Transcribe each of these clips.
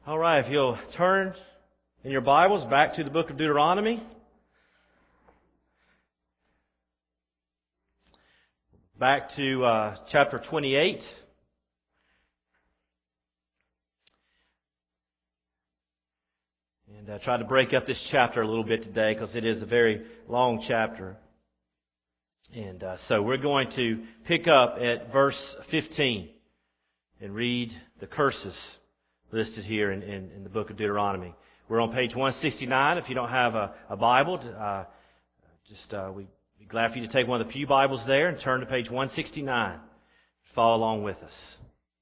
All right, if you'll turn in your Bibles back to the book of Deuteronomy. Back to chapter 28. And I tried to break up this chapter a little bit today because it is a very long chapter. And so we're going to pick up at verse 15 and read the curses listed here in the book of Deuteronomy. We're on page 169. If you don't have a Bible, we'd be glad for you to take one of the pew Bibles there and turn to page 169. Follow along with us.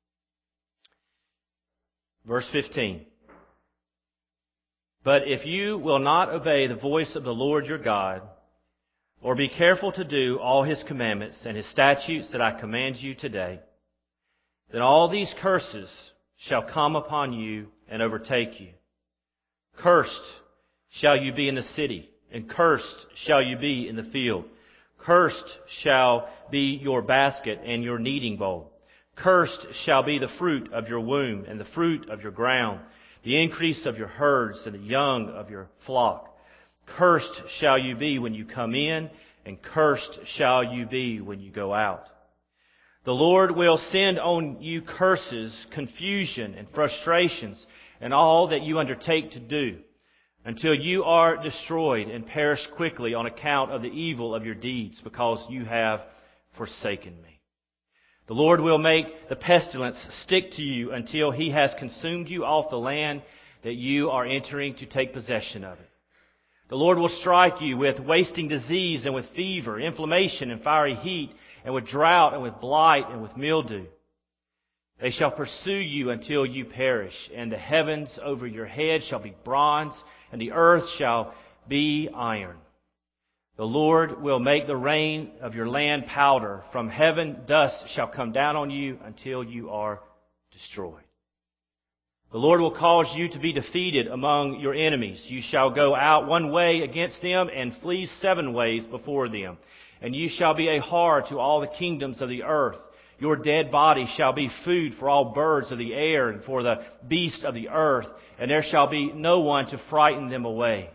Verse 15. But if you will not obey the voice of the Lord your God, or be careful to do all His commandments and His statutes that I command you today, then all these curses shall come upon you and overtake you. Cursed shall you be in the city, and cursed shall you be in the field. Cursed shall be your basket and your kneading bowl. Cursed shall be the fruit of your womb and the fruit of your ground, the increase of your herds and the young of your flock. Cursed shall you be when you come in, and cursed shall you be when you go out. The Lord will send on you curses, confusion, and frustrations, and all that you undertake to do, until you are destroyed and perish quickly on account of the evil of your deeds, because you have forsaken me. The Lord will make the pestilence stick to you until He has consumed you off the land that you are entering to take possession of it. The Lord will strike you with wasting disease and with fever, inflammation and fiery heat, and with drought and with blight and with mildew. They shall pursue you until you perish, and the heavens over your head shall be bronze, and the earth shall be iron. The Lord will make the rain of your land powder. From heaven dust shall come down on you until you are destroyed. The Lord will cause you to be defeated among your enemies. You shall go out one way against them and flee 7 ways before them. And you shall be a horror to all the kingdoms of the earth. Your dead body shall be food for all birds of the air and for the beasts of the earth, and there shall be no one to frighten them away.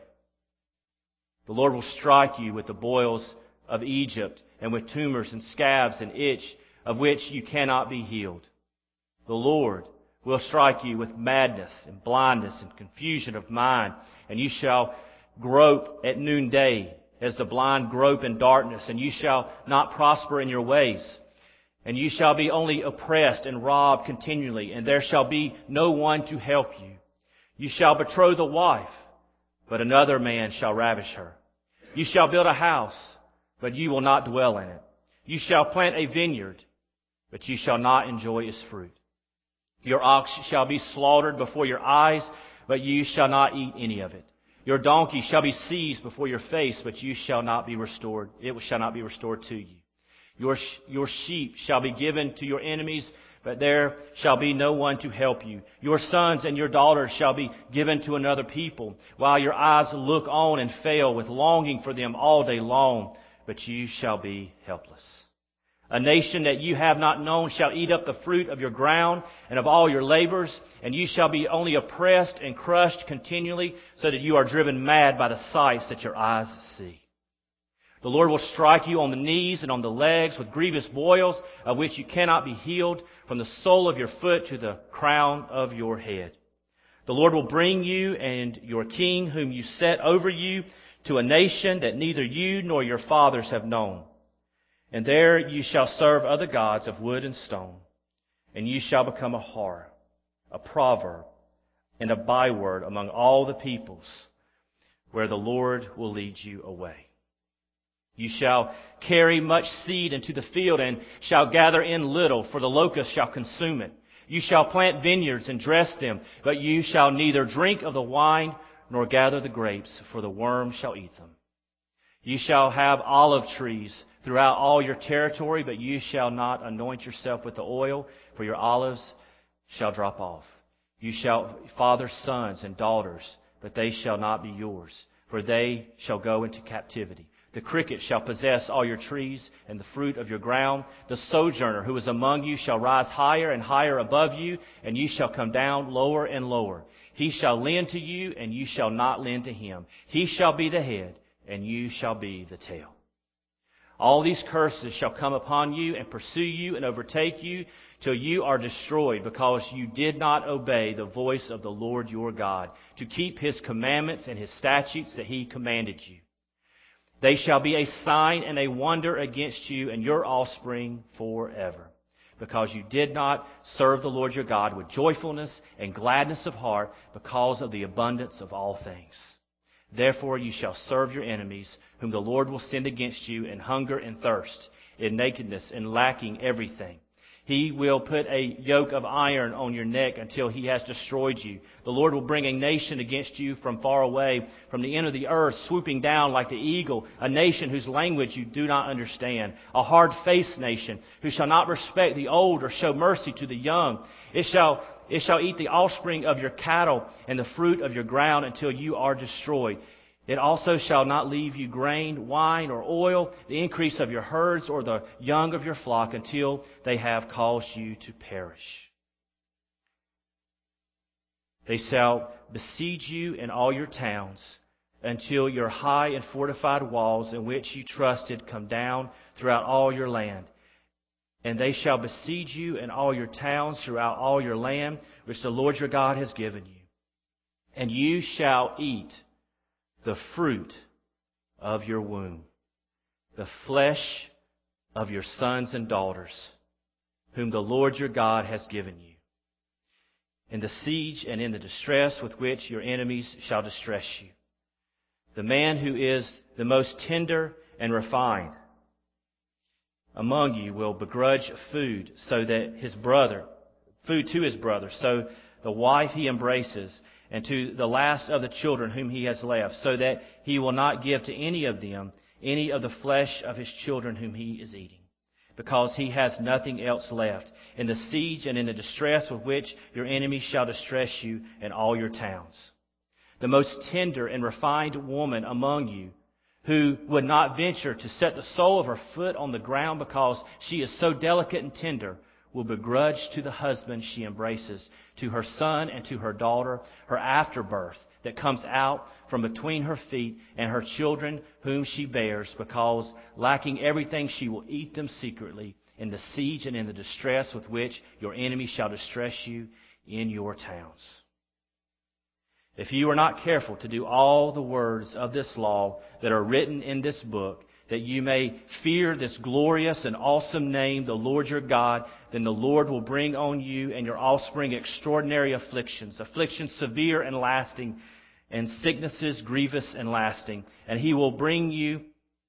The Lord will strike you with the boils of Egypt, and with tumors and scabs and itch, of which you cannot be healed. The Lord will strike you with madness and blindness and confusion of mind, and you shall grope at noonday, as the blind grope in darkness, and you shall not prosper in your ways. And you shall be only oppressed and robbed continually, and there shall be no one to help you. You shall betroth a wife, but another man shall ravish her. You shall build a house, but you will not dwell in it. You shall plant a vineyard, but you shall not enjoy its fruit. Your ox shall be slaughtered before your eyes, but you shall not eat any of it. Your donkey shall be seized before your face, but you shall not be restored. It shall not be restored to you. Your sheep shall be given to your enemies, but there shall be no one to help you. Your sons and your daughters shall be given to another people, while your eyes look on and fail with longing for them all day long, but you shall be helpless. A nation that you have not known shall eat up the fruit of your ground and of all your labors, and you shall be only oppressed and crushed continually, so that you are driven mad by the sights that your eyes see. The Lord will strike you on the knees and on the legs with grievous boils, of which you cannot be healed, from the sole of your foot to the crown of your head. The Lord will bring you and your king, whom you set over you, to a nation that neither you nor your fathers have known. And there you shall serve other gods of wood and stone, and you shall become a horror, a proverb, and a byword among all the peoples, where the Lord will lead you away. You shall carry much seed into the field, and shall gather in little, for the locust shall consume it. You shall plant vineyards and dress them, but you shall neither drink of the wine nor gather the grapes, for the worm shall eat them. You shall have olive trees throughout all your territory, but you shall not anoint yourself with the oil, for your olives shall drop off. You shall father sons and daughters, but they shall not be yours, for they shall go into captivity. The cricket shall possess all your trees and the fruit of your ground. The sojourner who is among you shall rise higher and higher above you, and you shall come down lower and lower. He shall lend to you, and you shall not lend to him. He shall be the head, and you shall be the tail. All these curses shall come upon you and pursue you and overtake you till you are destroyed, because you did not obey the voice of the Lord your God to keep his commandments and his statutes that he commanded you. They shall be a sign and a wonder against you and your offspring forever, because you did not serve the Lord your God with joyfulness and gladness of heart, because of the abundance of all things. Therefore you shall serve your enemies, whom the Lord will send against you in hunger and thirst, in nakedness and lacking everything. He will put a yoke of iron on your neck until he has destroyed you. The Lord will bring a nation against you from far away, from the end of the earth, swooping down like the eagle, a nation whose language you do not understand, a hard-faced nation who shall not respect the old or show mercy to the young. It shall eat the offspring of your cattle and the fruit of your ground until you are destroyed. It also shall not leave you grain, wine, or oil, the increase of your herds, or the young of your flock, until they have caused you to perish. They shall besiege you in all your towns, until your high and fortified walls in which you trusted come down throughout all your land. And they shall besiege you in all your towns throughout all your land, which the Lord your God has given you. And you shall eat the fruit of your womb, the flesh of your sons and daughters, whom the Lord your God has given you, in the siege and in the distress with which your enemies shall distress you. The man who is the most tender and refined among you will begrudge food to his brother, so the wife he embraces, and to the last of the children whom he has left, so that he will not give to any of them any of the flesh of his children whom he is eating, because he has nothing else left, in the siege and in the distress with which your enemies shall distress you in all your towns. The most tender and refined woman among you, who would not venture to set the sole of her foot on the ground because she is so delicate and tender, will begrudge to the husband she embraces, to her son and to her daughter, her afterbirth that comes out from between her feet, and her children whom she bears, because lacking everything she will eat them secretly in the siege and in the distress with which your enemies shall distress you in your towns. If you are not careful to do all the words of this law that are written in this book, that you may fear this glorious and awesome name, the Lord your God, then the Lord will bring on you and your offspring extraordinary afflictions severe and lasting, and sicknesses grievous and lasting. And He will bring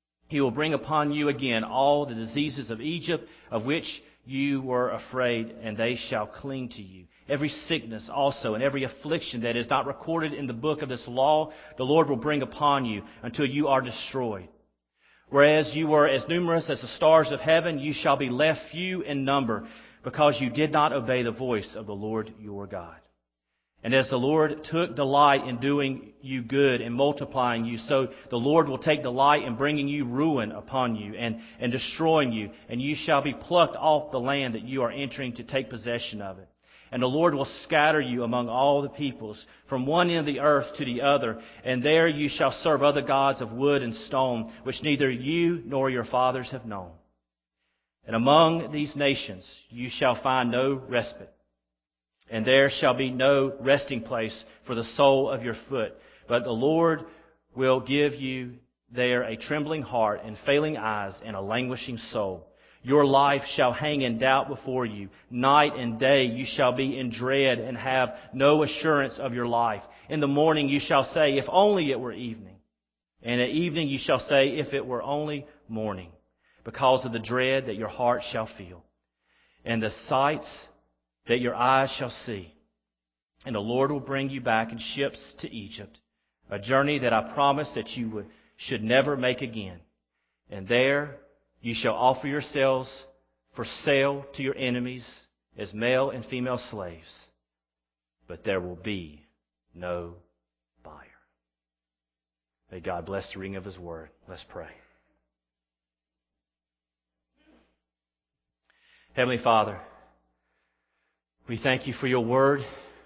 upon you again all the diseases of Egypt, of which you were afraid, and they shall cling to you. Every sickness also and every affliction that is not recorded in the book of this law, the Lord will bring upon you until you are destroyed. Whereas you were as numerous as the stars of heaven, you shall be left few in number, because you did not obey the voice of the Lord your God. And as the Lord took delight in doing you good and multiplying you, so the Lord will take delight in bringing you ruin upon you and destroying you, and you shall be plucked off the land that you are entering to take possession of it. And the Lord will scatter you among all the peoples, from one end of the earth to the other, and there you shall serve other gods of wood and stone, which neither you nor your fathers have known. And among these nations you shall find no respite, and there shall be no resting place for the sole of your foot. But the Lord will give you there a trembling heart and failing eyes and a languishing soul. Your life shall hang in doubt before you. Night and day you shall be in dread and have no assurance of your life. In the morning you shall say, if only it were evening. And at evening you shall say, if it were only morning, because of the dread that your heart shall feel, and the sights that your eyes shall see. And the Lord will bring you back in ships to Egypt, a journey that I promised that you should never make again. And there you shall offer yourselves for sale to your enemies as male and female slaves, but there will be no buyer. May God bless the reading of His Word. Let's pray. Heavenly Father, we thank you for your word,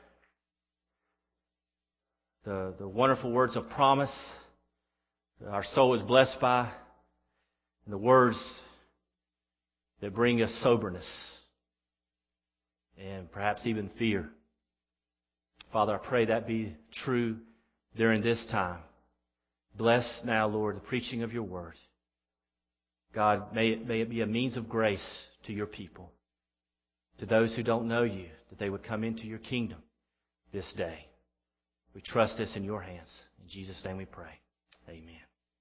the wonderful words of promise that our soul is blessed by, and the words that bring us soberness and perhaps even fear. Father, I pray that be true during this time. Bless now, Lord, the preaching of your word. God, may it be a means of grace to your people, to those who don't know you, that they would come into your kingdom this day. We trust this in your hands. In Jesus' name we pray. Amen.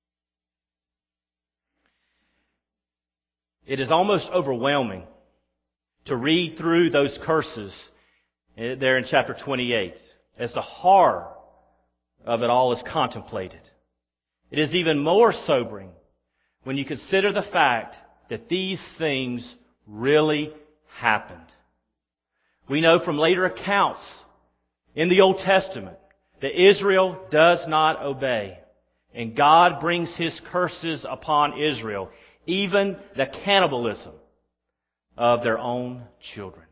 It is almost overwhelming to read through those curses there in chapter 28 as the horror of it all is contemplated. It is even more sobering when you consider the fact that these things really happened. We know from later accounts in the Old Testament that Israel does not obey, and God brings His curses upon Israel, even the cannibalism of their own children.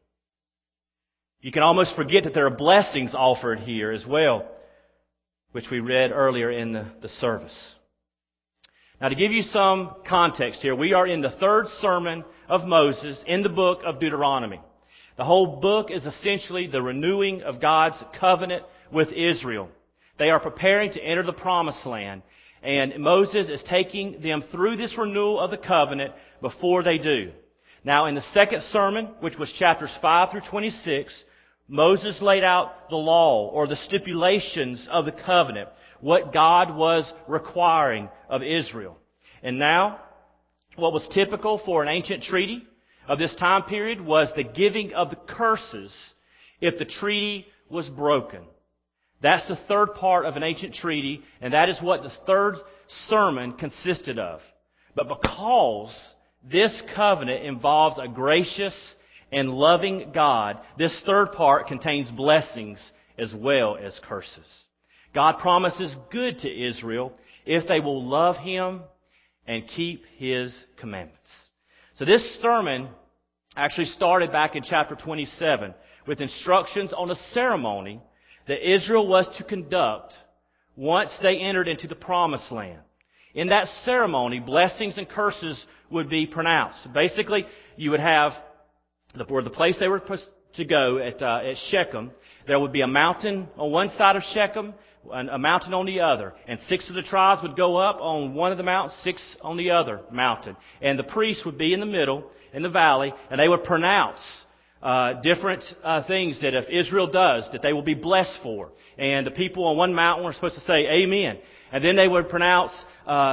You can almost forget that there are blessings offered here as well, which we read earlier in the service. Now, to give you some context here, we are in the third sermon of Moses in the book of Deuteronomy. The whole book is essentially the renewing of God's covenant with Israel. They are preparing to enter the promised land, and Moses is taking them through this renewal of the covenant before they do. Now, in the second sermon, which was chapters 5 through 26, Moses laid out the law or the stipulations of the covenant, what God was requiring of Israel. And now, what was typical for an ancient treaty of this time period was the giving of the curses if the treaty was broken. That's the third part of an ancient treaty, and that is what the third sermon consisted of. But because this covenant involves a gracious and loving God, this third part contains blessings as well as curses. God promises good to Israel if they will love Him and keep His commandments. So this sermon actually started back in chapter 27 with instructions on a ceremony that Israel was to conduct once they entered into the promised land. In that ceremony, blessings and curses would be pronounced. Basically, you would have the place they were supposed to go at Shechem. There would be a mountain on one side of Shechem, and a mountain on the other. And 6 of the tribes would go up on one of the mountains, 6 on the other mountain. And the priests would be in the middle, in the valley, and they would pronounce different things that if Israel does, that they will be blessed for. And the people on one mountain were supposed to say Amen. And then they would pronounce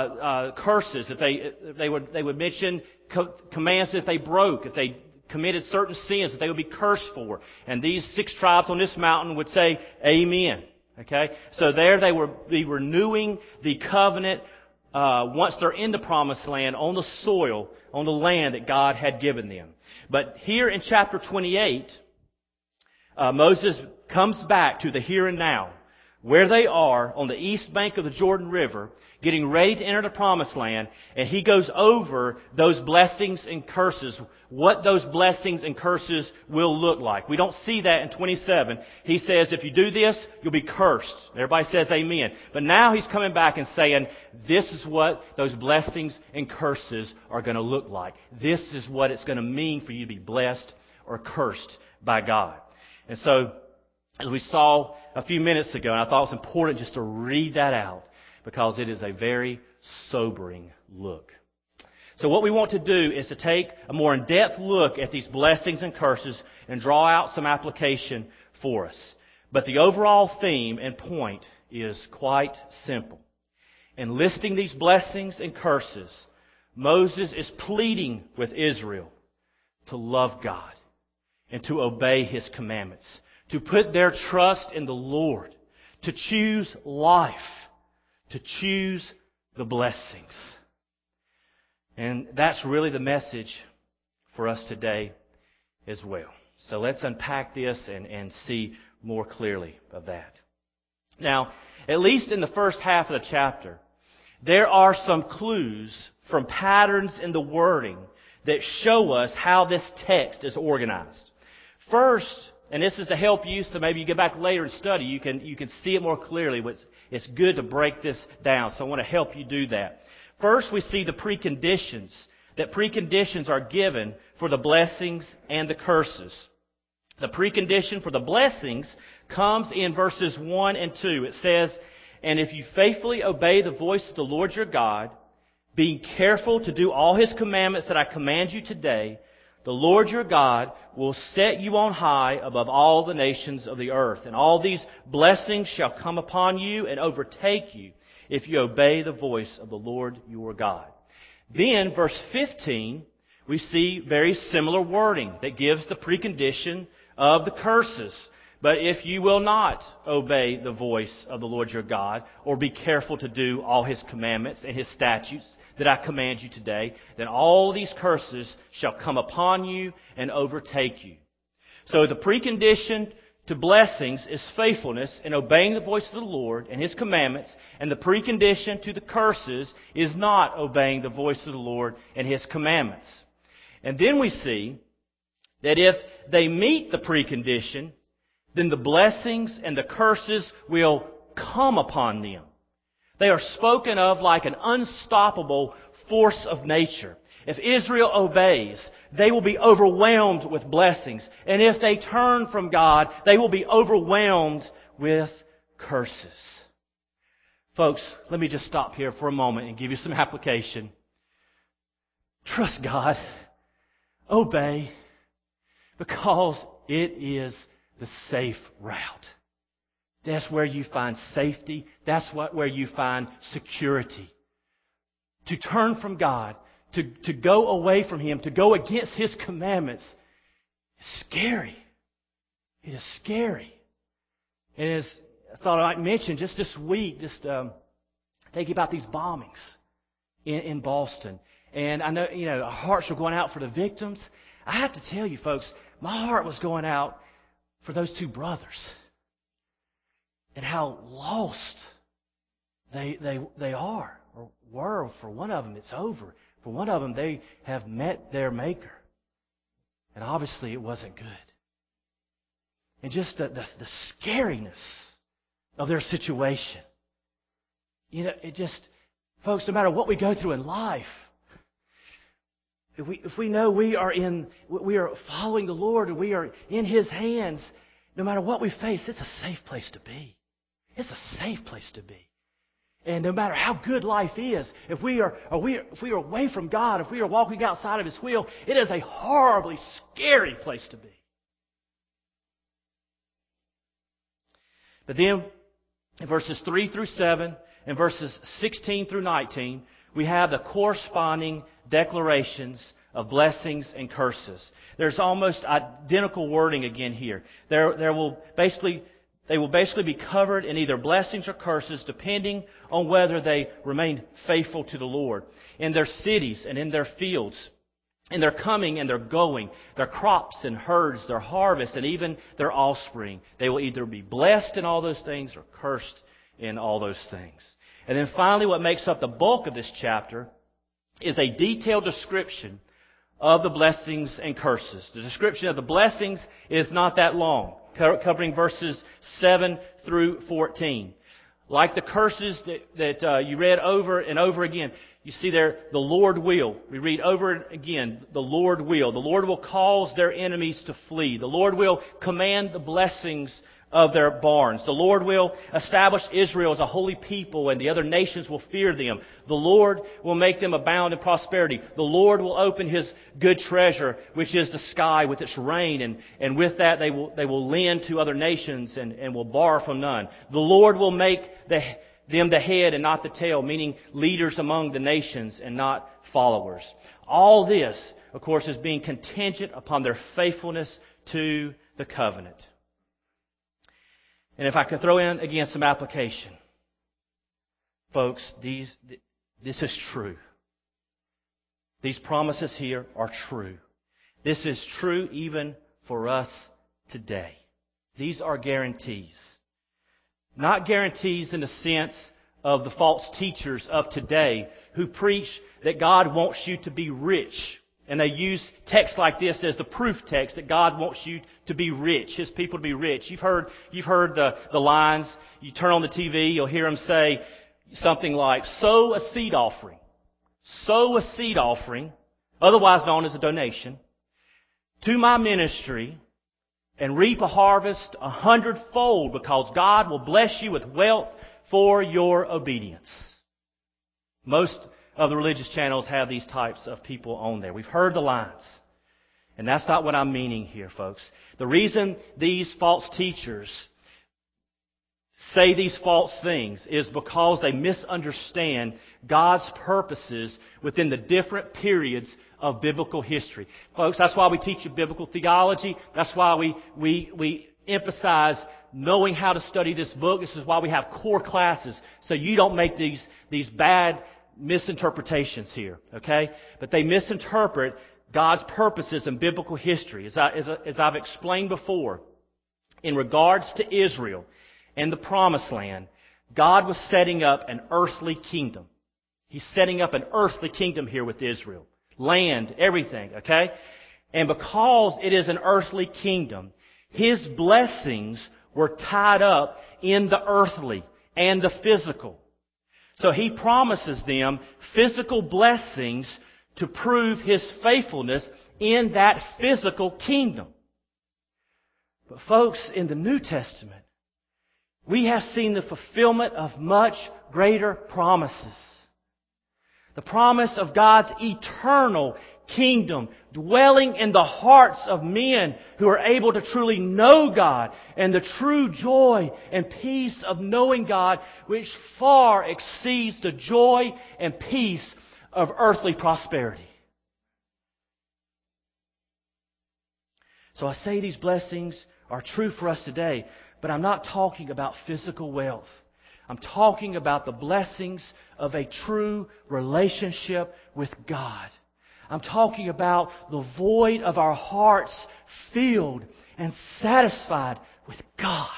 curses. If they would mention commands that if they broke, if they committed certain sins that they would be cursed for. And these 6 tribes on this mountain would say Amen. Okay? So there they would be renewing the covenant once they're in the promised land on the soil, on the land that God had given them. But here in chapter 28, Moses comes back to the here and now, where they are on the east bank of the Jordan River, getting ready to enter the promised land, and he goes over those blessings and curses, what those blessings and curses will look like. We don't see that in 27. He says, if you do this, you'll be cursed. Everybody says amen. But now he's coming back and saying, this is what those blessings and curses are going to look like. This is what it's going to mean for you to be blessed or cursed by God. And so, as we saw a few minutes ago, and I thought it was important just to read that out because it is a very sobering look. So what we want to do is to take a more in-depth look at these blessings and curses and draw out some application for us. But the overall theme and point is quite simple. In listing these blessings and curses, Moses is pleading with Israel to love God and to obey His commandments, to put their trust in the Lord, to choose life, to choose the blessings. And that's really the message for us today as well. So let's unpack this and see more clearly of that. Now, at least in the first half of the chapter, there are some clues from patterns in the wording that show us how this text is organized. First, and this is to help you, so maybe you get back later and study, you can see it more clearly. It's good to break this down, so I want to help you do that. First, we see the preconditions, that preconditions are given for the blessings and the curses. The precondition for the blessings comes in verses 1 and 2. It says, "And if you faithfully obey the voice of the Lord your God, being careful to do all His commandments that I command you today, the Lord your God will set you on high above all the nations of the earth. And all these blessings shall come upon you and overtake you if you obey the voice of the Lord your God." Then, verse 15, we see very similar wording that gives the precondition of the curses. "But if you will not obey the voice of the Lord your God, or be careful to do all His commandments and His statutes that I command you today, then all these curses shall come upon you and overtake you." So the precondition to blessings is faithfulness in obeying the voice of the Lord and His commandments, and the precondition to the curses is not obeying the voice of the Lord and His commandments. And then we see that if they meet the precondition, then the blessings and the curses will come upon them. They are spoken of like an unstoppable force of nature. If Israel obeys, they will be overwhelmed with blessings. And if they turn from God, they will be overwhelmed with curses. Folks, let me just stop here for a moment and give you some application. Trust God. Obey. Because it is the safe route. That's where you find safety. That's where you find security. To turn from God, to go away from Him, to go against His commandments, is scary. It is scary. And as I thought I might mention, just this week, thinking about these bombings in Boston. And I know, our hearts are going out for the victims. I have to tell you, folks, my heart was going out for those two brothers and how lost they are or were. For one of them, it's over. For one of them, they have met their Maker. And obviously it wasn't good. And just the scariness of their situation. Folks, no matter what we go through in life, if we know we are following the Lord and we are in His hands, no matter what we face, it's a safe place to be. It's a safe place to be. And no matter how good life is, if we are away from God, if we are walking outside of His will, it is a horribly scary place to be. But then, in verses 3 through 7 and verses 16 through 19, we have the corresponding declarations of blessings and curses. There's almost identical wording again here. They will basically be covered in either blessings or curses depending on whether they remain faithful to the Lord. In their cities and in their fields, in their coming and their going, their crops and herds, their harvest, and even their offspring. They will either be blessed in all those things or cursed in all those things. And then finally, what makes up the bulk of this chapter is a detailed description of the blessings and curses. The description of the blessings is not that long, covering verses 7 through 14. Like the curses that you read over and over again, you see there, the Lord will. We read over and again, the Lord will. The Lord will cause their enemies to flee. The Lord will command the blessings of their barns. The Lord will establish Israel as a holy people, and the other nations will fear them. The Lord will make them abound in prosperity. The Lord will open His good treasure, which is the sky, with its rain, and with that they will lend to other nations and will borrow from none. The Lord will make them the head and not the tail, meaning leaders among the nations and not followers. All this, of course, is being contingent upon their faithfulness to the covenant. And if I could throw in again some application. Folks, this is true. These promises here are true. This is true even for us today. These are guarantees. Not guarantees in the sense of the false teachers of today who preach that God wants you to be rich And they use texts like this as the proof text that God wants you to be rich, His people to be rich. You've heard the lines. You turn on the TV, you'll hear them say something like, sow a seed offering. Sow a seed offering, otherwise known as a donation, to my ministry, and reap a harvest 100-fold, because God will bless you with wealth for your obedience. Most of the religious channels have these types of people on there. We've heard the lines. And that's not what I'm meaning here, folks. The reason these false teachers say these false things is because they misunderstand God's purposes within the different periods of biblical history. Folks, that's why we teach you biblical theology. That's why we emphasize knowing how to study this book. This is why we have core classes, so you don't make these bad misinterpretations here, okay? But they misinterpret God's purposes in biblical history. As I've explained before, in regards to Israel and the Promised Land, God was setting up an earthly kingdom. He's setting up an earthly kingdom here with Israel. Land, everything, okay? And because it is an earthly kingdom, His blessings were tied up in the earthly and the physical. So He promises them physical blessings to prove His faithfulness in that physical kingdom. But folks, in the New Testament, we have seen the fulfillment of much greater promises. The promise of God's eternal kingdom dwelling in the hearts of men who are able to truly know God, and the true joy and peace of knowing God, which far exceeds the joy and peace of earthly prosperity. So I say these blessings are true for us today, but I'm not talking about physical wealth. I'm talking about the blessings of a true relationship with God. I'm talking about the void of our hearts filled and satisfied with God.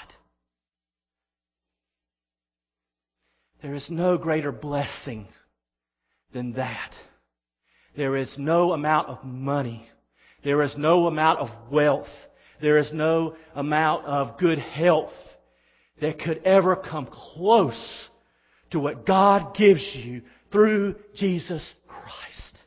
There is no greater blessing than that. There is no amount of money. There is no amount of wealth. There is no amount of good health that could ever come close to what God gives you through Jesus Christ.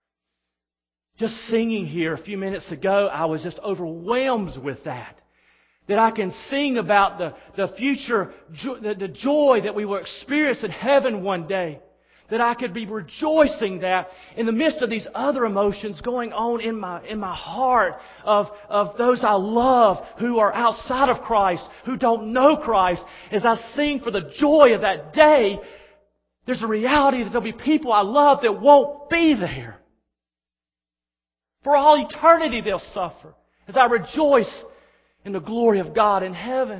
Just singing here a few minutes ago, I was just overwhelmed with that. That I can sing about the future, the joy that we will experience in heaven one day. That I could be rejoicing that in the midst of these other emotions going on in my heart of those I love who are outside of Christ, who don't know Christ. As I sing for the joy of that day, there's a reality that there'll be people I love that won't be there. For all eternity they'll suffer as I rejoice in the glory of God in heaven.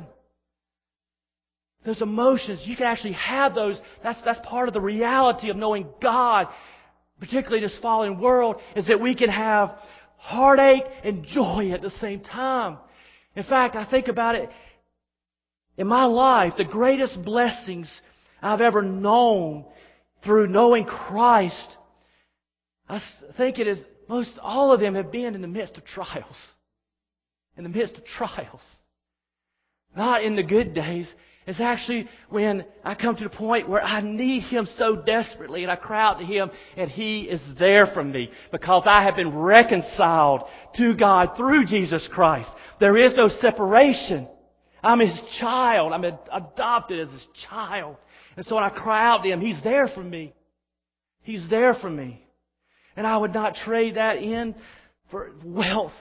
Those emotions, you can actually have those. That's part of the reality of knowing God, particularly this fallen world, is that we can have heartache and joy at the same time. In fact, I think about it, in my life, the greatest blessings I've ever known through knowing Christ, I think it is most all of them have been in the midst of trials. In the midst of trials. Not in the good days. It's actually when I come to the point where I need Him so desperately and I cry out to Him and He is there for me because I have been reconciled to God through Jesus Christ. There is no separation. I'm His child. I'm adopted as His child. And so when I cry out to Him, He's there for me. He's there for me. And I would not trade that in for wealth.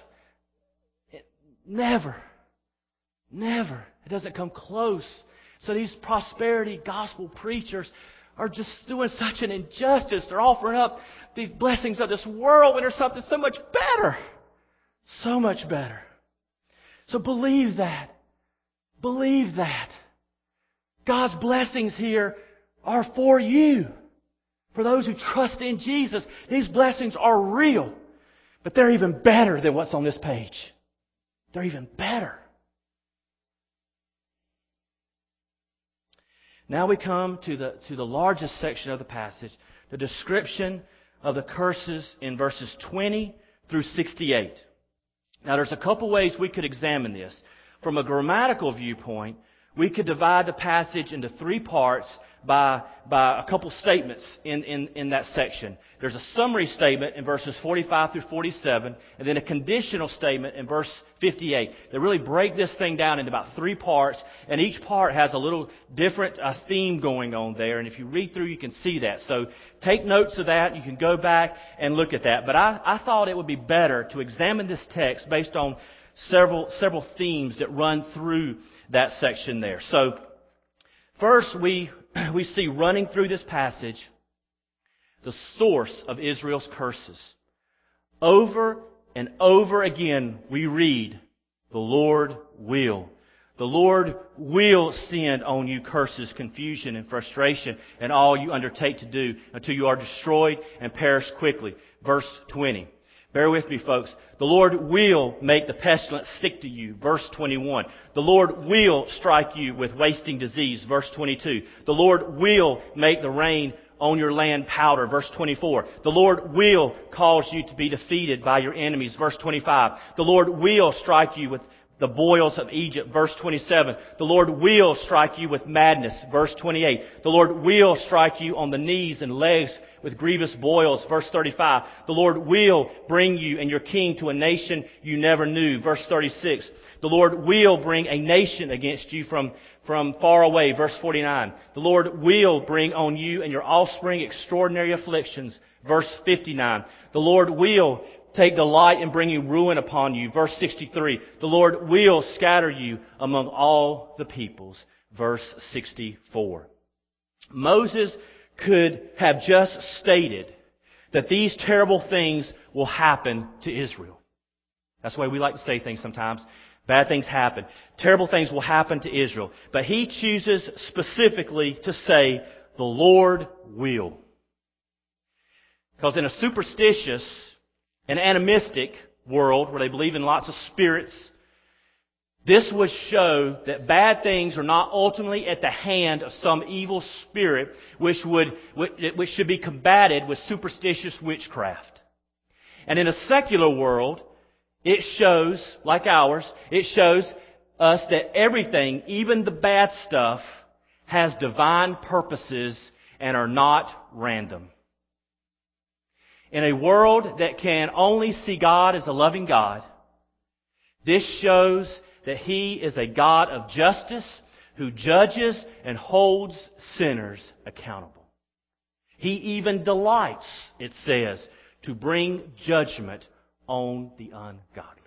Never. Never. It doesn't come close. So these prosperity gospel preachers are just doing such an injustice. They're offering up these blessings of this world when there's something so much better. So much better. So believe that. Believe that. God's blessings here are for you. For those who trust in Jesus, these blessings are real. But they're even better than what's on this page. They're even better. Now we come to the largest section of the passage, the description of the curses in verses 20 through 68. Now, there's a couple ways we could examine this. From a grammatical viewpoint, we could divide the passage into three parts by a couple statements in that section. There's a summary statement in verses 45 through 47, and then a conditional statement in verse 58. They really break this thing down into about three parts, and each part has a little different theme going on there. And if you read through, you can see that. So take notes of that. You can go back and look at that. But I thought it would be better to examine this text based on several themes that run through that section there. So first, we see running through this passage the source of Israel's curses. Over and over again, we read, the Lord will. The Lord will send on you curses, confusion, and frustration, and all you undertake to do until you are destroyed and perish quickly. Verse 20. Bear with me, folks. The Lord will make the pestilence stick to you. Verse 21. The Lord will strike you with wasting disease. Verse 22. The Lord will make the rain on your land powder. Verse 24. The Lord will cause you to be defeated by your enemies. Verse 25. The Lord will strike you with the boils of Egypt. Verse 27. The Lord will strike you with madness. Verse 28. The Lord will strike you on the knees and legs with grievous boils. Verse 35. The Lord will bring you and your king to a nation you never knew. Verse 36. The Lord will bring a nation against you from far away. Verse 49. The Lord will bring on you and your offspring extraordinary afflictions. Verse 59. The Lord will take delight in bringing ruin upon you. Verse 63. The Lord will scatter you among all the peoples. Verse 64. Moses could have just stated that these terrible things will happen to Israel. That's the way we like to say things sometimes. Bad things happen. Terrible things will happen to Israel. But he chooses specifically to say, the Lord will. Because in a superstitious and animistic world where they believe in lots of spirits, this would show that bad things are not ultimately at the hand of some evil spirit which should be combated with superstitious witchcraft. And in a secular world, it shows, like ours, it shows us that everything, even the bad stuff, has divine purposes and are not random. In a world that can only see God as a loving God, this shows that He is a God of justice who judges and holds sinners accountable. He even delights, it says, to bring judgment on the ungodly.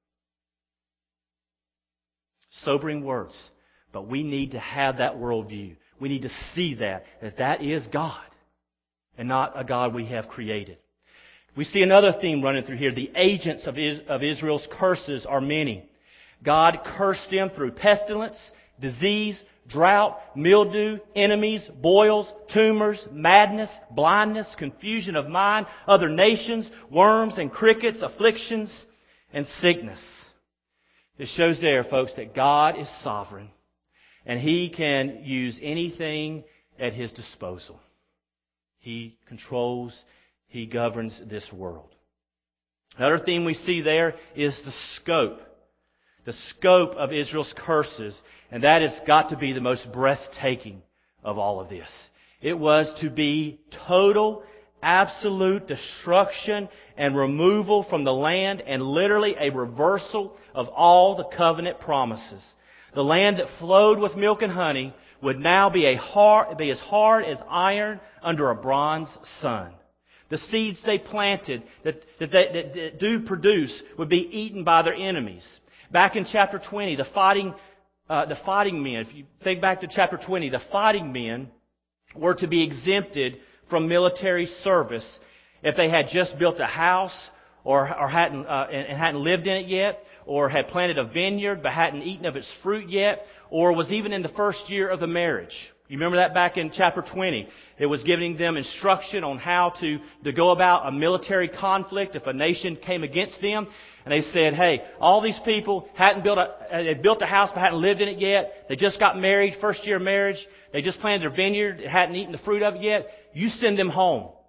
Sobering words, but we need to have that worldview. We need to see that is God and not a God we have created. We see another theme running through here. The agents of Israel's curses are many. God cursed them through pestilence, disease, drought, mildew, enemies, boils, tumors, madness, blindness, confusion of mind, other nations, worms and crickets, afflictions, and sickness. It shows there, folks, that God is sovereign and He can use anything at His disposal. He controls, He governs this world. Another theme we see there is the scope of Israel's curses, and that has got to be the most breathtaking of all of this. It was to be total, absolute destruction and removal from the land, and literally a reversal of all the covenant promises. The land that flowed with milk and honey would now be as hard as iron under a bronze sun. The seeds they planted that do produce would be eaten by their enemies. Back in chapter 20, the fighting men, if you think back to chapter 20, the fighting men were to be exempted from military service if they had just built a house or hadn't lived in it yet, or had planted a vineyard but hadn't eaten of its fruit yet, or was even in the first year of the marriage. You remember that back in chapter 20. It was giving them instruction on how to go about a military conflict if a nation came against them. And they said, hey, all these people they built a house but hadn't lived in it yet. They just got married, first year of marriage. They just planted their vineyard, hadn't eaten the fruit of it yet. You send them home.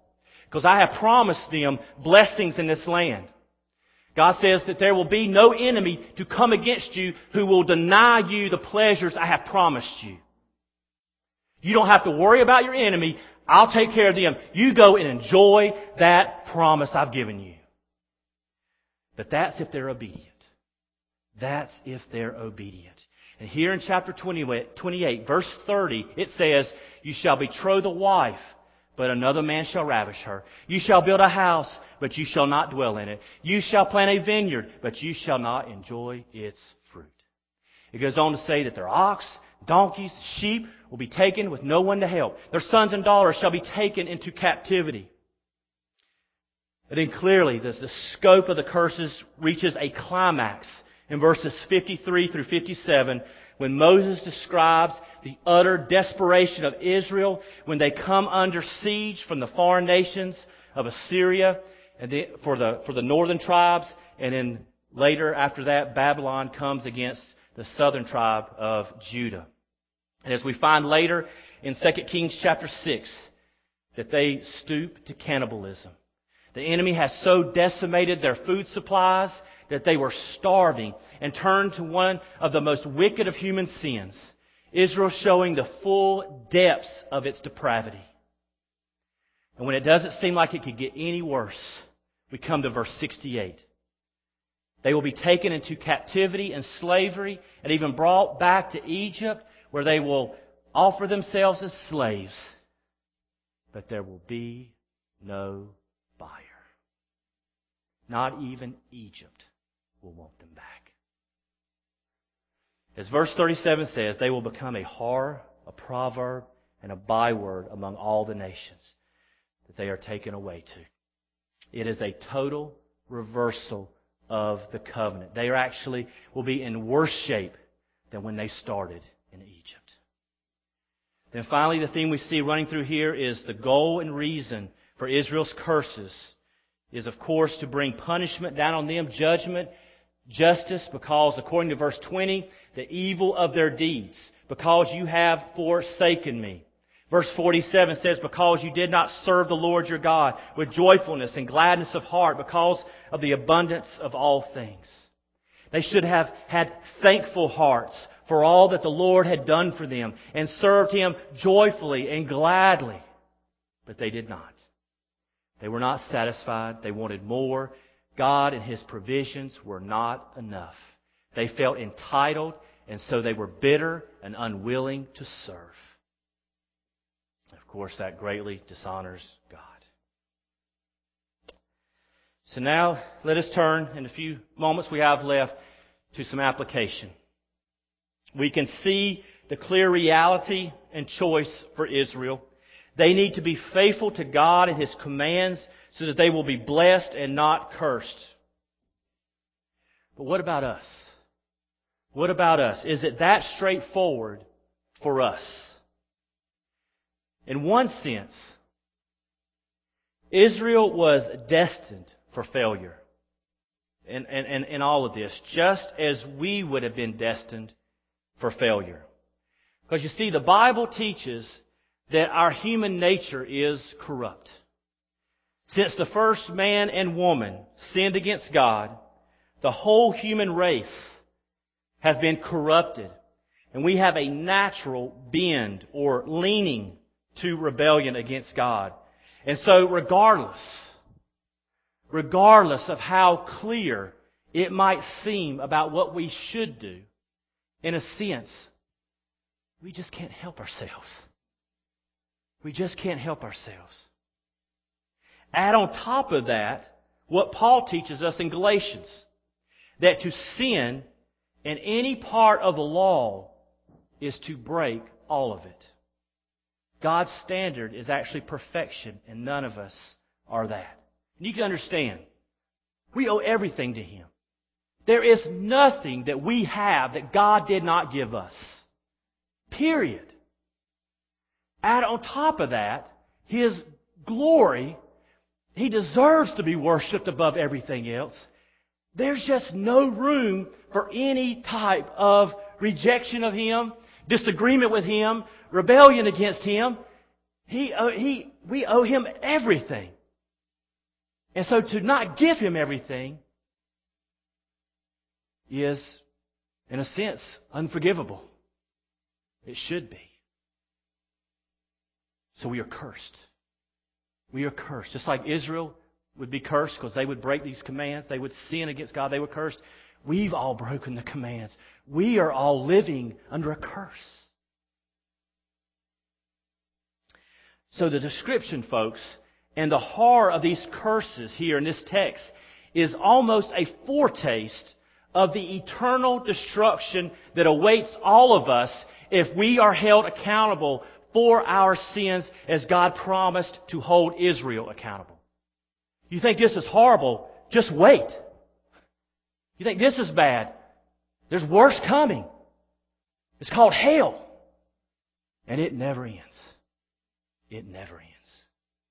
because I have promised them blessings in this land. God says that there will be no enemy to come against you who will deny you the pleasures I have promised you. You don't have to worry about your enemy. I'll take care of them. You go and enjoy that promise I've given you. But that's if they're obedient. That's if they're obedient. And here in chapter 28, verse 30, it says, "You shall betroth a wife, but another man shall ravish her. You shall build a house, but you shall not dwell in it. You shall plant a vineyard, but you shall not enjoy its fruit." It goes on to say that their ox, donkeys, sheep will be taken with no one to help. Their sons and daughters shall be taken into captivity. And then clearly the scope of the curses reaches a climax in verses 53 through 57 when Moses describes the utter desperation of Israel when they come under siege from the foreign nations of Assyria and for the northern tribes, and then later after that Babylon comes against the southern tribe of Judah. And as we find later in 2 Kings chapter 6, that they stoop to cannibalism. The enemy has so decimated their food supplies that they were starving and turned to one of the most wicked of human sins, Israel showing the full depths of its depravity. And when it doesn't seem like it could get any worse, we come to verse 68. They will be taken into captivity and slavery and even brought back to Egypt, where they will offer themselves as slaves. But there will be no buyer. Not even Egypt will want them back. As verse 37 says, they will become a horror, a proverb, and a byword among all the nations that they are taken away to. It is a total reversal of the covenant. They will be in worse shape than when they started in Egypt. Then finally, the theme we see running through here is the goal and reason for Israel's curses is, of course, to bring punishment down on them, judgment, justice, because, according to verse 20, the evil of their deeds, because you have forsaken me. Verse 47 says, because you did not serve the Lord your God with joyfulness and gladness of heart, because of the abundance of all things. They should have had thankful hearts for all that the Lord had done for them and served Him joyfully and gladly. But they did not. They were not satisfied. They wanted more. God and His provisions were not enough. They felt entitled, and so they were bitter and unwilling to serve. Of course, that greatly dishonors God. So now, let us turn, in the few moments we have left, to some application. We can see the clear reality and choice for Israel. They need to be faithful to God and His commands so that they will be blessed and not cursed. But what about us? What about us? Is it that straightforward for us? In one sense, Israel was destined for failure in all of this, just as we would have been destined for failure. Because you see, the Bible teaches that our human nature is corrupt. Since the first man and woman sinned against God, the whole human race has been corrupted. And we have a natural bend or leaning to rebellion against God. And so regardless of how clear it might seem about what we should do, in a sense, we just can't help ourselves. We just can't help ourselves. Add on top of that what Paul teaches us in Galatians, that to sin in any part of the law is to break all of it. God's standard is actually perfection, and none of us are that. And you can understand, we owe everything to Him. There is nothing that we have that God did not give us. Period. Add on top of that, His glory. He deserves to be worshipped above everything else. There's just no room for any type of rejection of Him, disagreement with Him, rebellion against Him. We owe Him everything. And so to not give Him everything is, in a sense, unforgivable. It should be. So we are cursed. We are cursed. Just like Israel would be cursed because they would break these commands. They would sin against God. They were cursed. We've all broken the commands. We are all living under a curse. So the description, folks, and the horror of these curses here in this text is almost a foretaste of the eternal destruction that awaits all of us if we are held accountable for our sins as God promised to hold Israel accountable. You think this is horrible? Just wait. You think this is bad? There's worse coming. It's called hell. And it never ends. It never ends.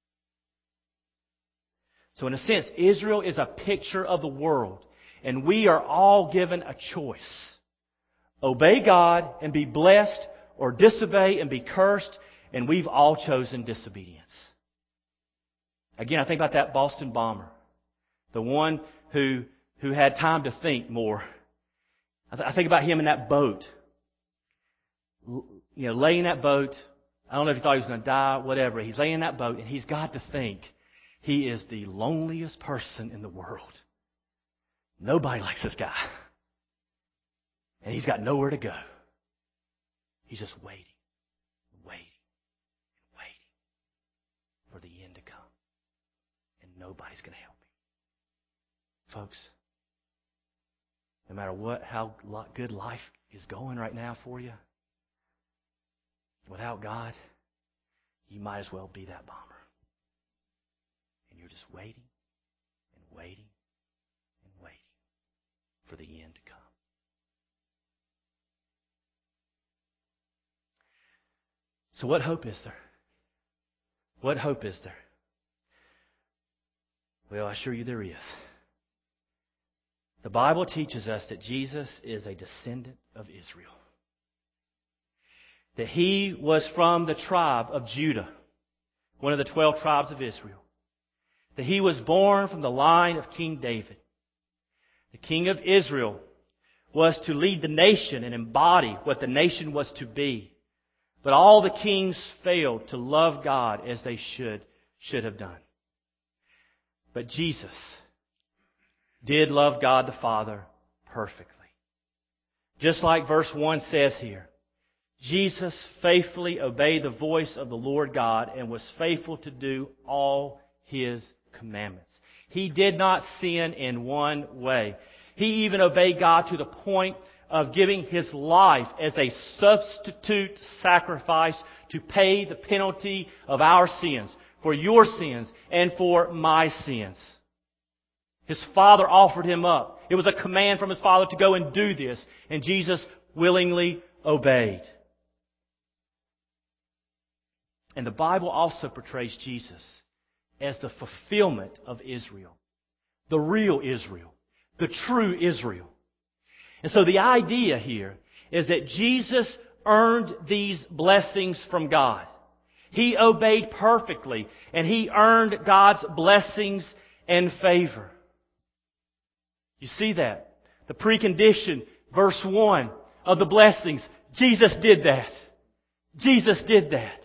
So in a sense, Israel is a picture of the world. And we are all given a choice. Obey God and be blessed, or disobey and be cursed. And we've all chosen disobedience. Again, I think about that Boston bomber. The one who had time to think more. I think about him in that boat. Laying in that boat. I don't know if he thought he was going to die, whatever. He's laying in that boat and he's got to think he is the loneliest person in the world. Nobody likes this guy. And he's got nowhere to go. He's just waiting, waiting, waiting for the end to come. And nobody's going to help him. Folks, no matter how good life is going right now for you, without God, you might as well be that bomber. And you're just waiting and waiting and waiting for the end to come. So what hope is there? What hope is there? Well, I assure you there is. The Bible teaches us that Jesus is a descendant of Israel. That He was from the tribe of Judah, one of the 12 tribes of Israel. That He was born from the line of King David. The King of Israel was to lead the nation and embody what the nation was to be. But all the kings failed to love God as they should have done. But Jesus did love God the Father perfectly. Just like verse 1 says here, Jesus faithfully obeyed the voice of the Lord God and was faithful to do all His commandments. He did not sin in one way. He even obeyed God to the point of giving His life as a substitute sacrifice to pay the penalty of our sins, for your sins and for my sins. His Father offered Him up. It was a command from His Father to go and do this, and Jesus willingly obeyed. And the Bible also portrays Jesus as the fulfillment of Israel, the real Israel, the true Israel. And so the idea here is that Jesus earned these blessings from God. He obeyed perfectly, and He earned God's blessings and favor. You see that? The precondition, verse 1 of the blessings. Jesus did that. Jesus did that.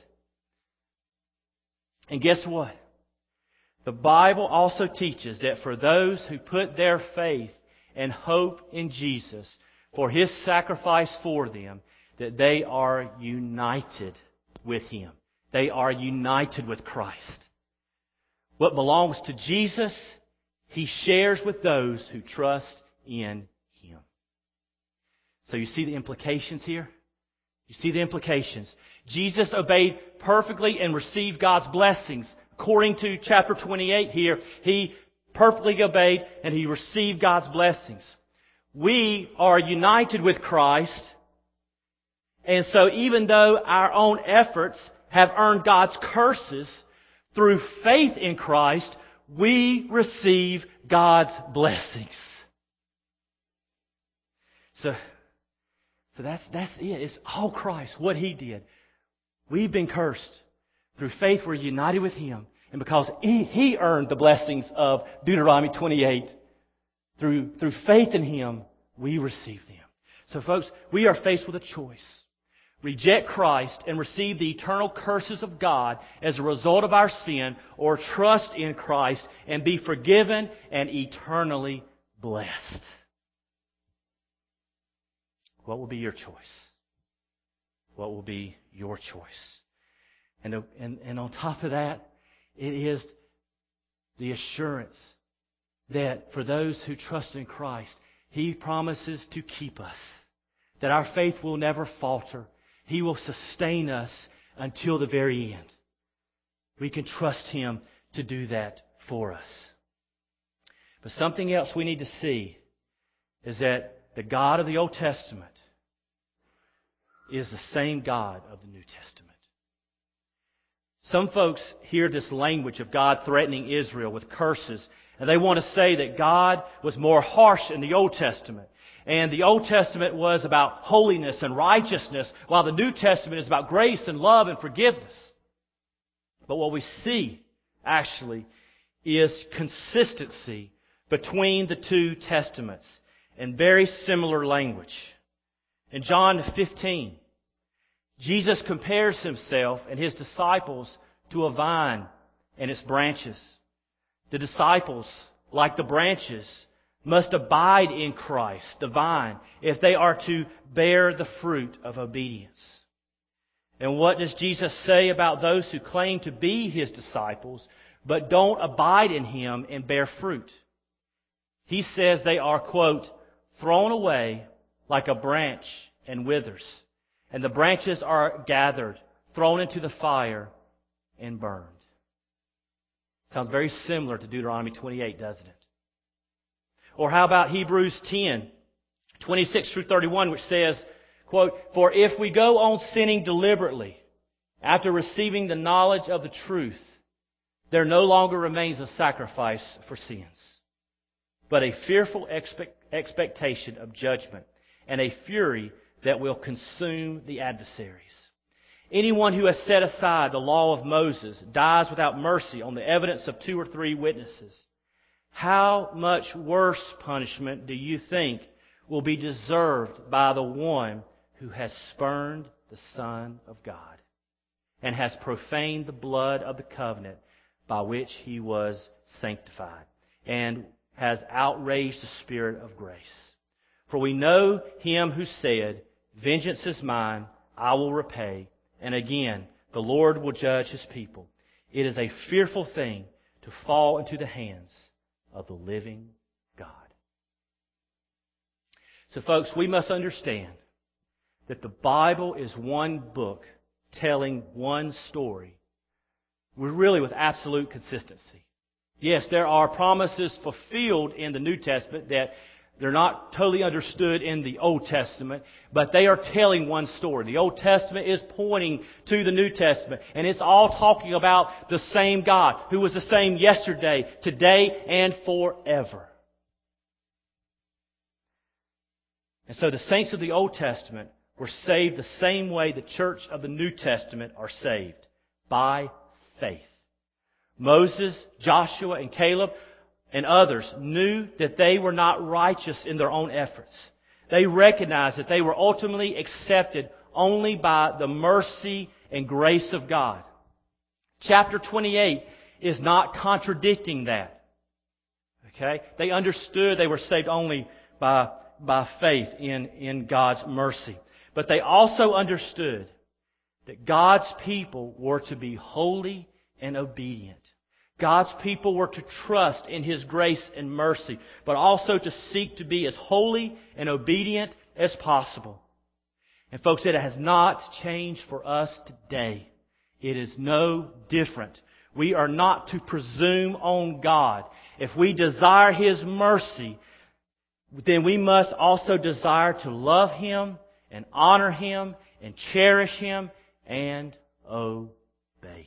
And guess what? The Bible also teaches that for those who put their faith and hope in Jesus for His sacrifice for them, that they are united with Him. They are united with Christ. What belongs to Jesus, He shares with those who trust in Him. So you see the implications here? You see the implications. Jesus obeyed perfectly and received God's blessings. According to chapter 28 here, He perfectly obeyed and He received God's blessings. We are united with Christ. And so even though our own efforts have earned God's curses, through faith in Christ, we receive God's blessings. So that's it. It's all Christ, what He did. We've been cursed. Through faith, we're united with Him. And because He earned the blessings of Deuteronomy 28, through faith in Him, we receive them. So folks, we are faced with a choice. Reject Christ and receive the eternal curses of God as a result of our sin, or trust in Christ and be forgiven and eternally blessed. What will be your choice? What will be your choice? And on top of that, it is the assurance that for those who trust in Christ, He promises to keep us, that our faith will never falter. He will sustain us until the very end. We can trust Him to do that for us. But something else we need to see is that the God of the Old Testament is the same God of the New Testament. Some folks hear this language of God threatening Israel with curses, and they want to say that God was more harsh in the Old Testament. And the Old Testament was about holiness and righteousness, while the New Testament is about grace and love and forgiveness. But what we see, actually, is consistency between the two testaments and very similar language. In John 15, Jesus compares Himself and His disciples to a vine and its branches. The disciples, like the branches, must abide in Christ, the vine, if they are to bear the fruit of obedience. And what does Jesus say about those who claim to be His disciples, but don't abide in Him and bear fruit? He says they are, quote, thrown away like a branch and withers, and the branches are gathered, thrown into the fire, and burned. Sounds very similar to Deuteronomy 28, doesn't it? Or how about Hebrews 10, 26 through 31, which says, quote, for if we go on sinning deliberately after receiving the knowledge of the truth, there no longer remains a sacrifice for sins, but a fearful expectation of judgment and a fury that will consume the adversaries. Anyone who has set aside the law of Moses dies without mercy on the evidence of 2 or 3 witnesses. How much worse punishment do you think will be deserved by the one who has spurned the Son of God and has profaned the blood of the covenant by which He was sanctified, and has outraged the Spirit of grace? For we know Him who said, vengeance is mine, I will repay. And again, the Lord will judge His people. It is a fearful thing to fall into the hands of the living God. So folks, we must understand that the Bible is one book telling one story. We're really with absolute consistency. Yes, there are promises fulfilled in the New Testament that they're not totally understood in the Old Testament, but they are telling one story. The Old Testament is pointing to the New Testament, and it's all talking about the same God, who was the same yesterday, today, and forever. And so the saints of the Old Testament were saved the same way the church of the New Testament are saved, by faith. Moses, Joshua, and Caleb and others knew that they were not righteous in their own efforts. They recognized that they were ultimately accepted only by the mercy and grace of God. Chapter 28 is not contradicting that. Okay? They understood they were saved only by faith in God's mercy. But they also understood that God's people were to be holy and obedient. God's people were to trust in His grace and mercy, but also to seek to be as holy and obedient as possible. And folks, it has not changed for us today. It is no different. We are not to presume on God. If we desire His mercy, then we must also desire to love Him and honor Him and cherish Him and obey Him.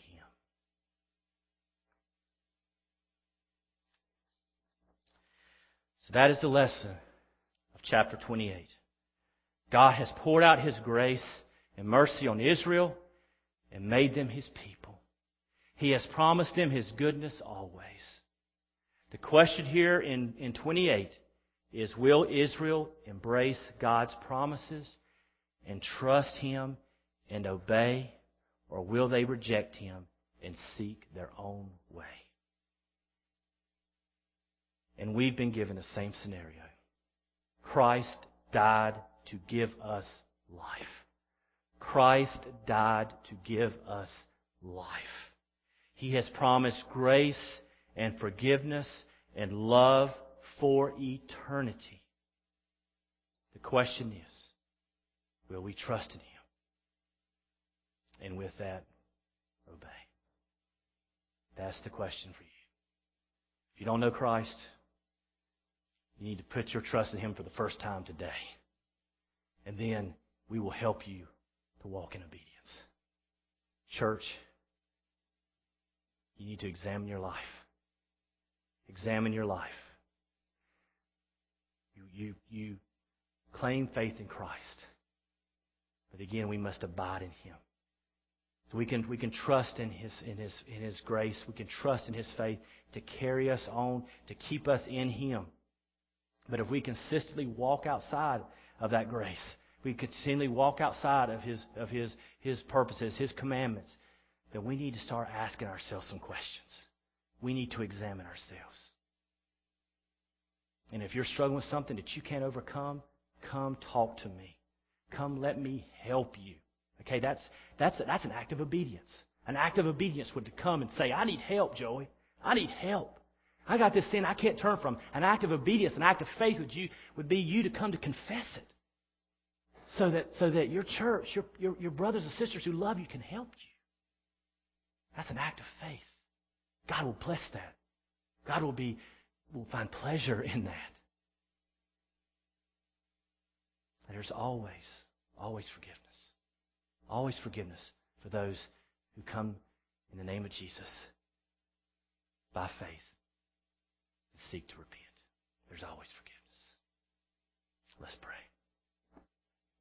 So that is the lesson of chapter 28. God has poured out His grace and mercy on Israel and made them His people. He has promised them His goodness always. The question here in 28 is, will Israel embrace God's promises and trust Him and obey, or will they reject Him and seek their own way? And we've been given the same scenario. Christ died to give us life. Christ died to give us life. He has promised grace and forgiveness and love for eternity. The question is, will we trust in Him? And with that, obey. That's the question for you. If you don't know Christ, you need to put your trust in Him for the first time today. And then we will help you to walk in obedience. Church, you need to examine your life. Examine your life. You claim faith in Christ. But again, we must abide in Him. So we can trust in His grace. We can trust in His faith to carry us on, to keep us in Him. But if we consistently walk outside of that grace, we continually walk outside of His purposes, His commandments, then we need to start asking ourselves some questions. We need to examine ourselves. And if you're struggling with something that you can't overcome, come talk to me. Come let me help you. Okay, that's an act of obedience. An act of obedience would to come and say, I need help, Joey. I need help. I got this sin I can't turn from. An act of obedience, an act of faith would be you to come to confess it. So that your church, your brothers and sisters who love you can help you. That's an act of faith. God will bless that. God will find pleasure in that. There's always forgiveness. Always forgiveness for those who come in the name of Jesus by faith and seek to repent. There's always forgiveness. Let's pray.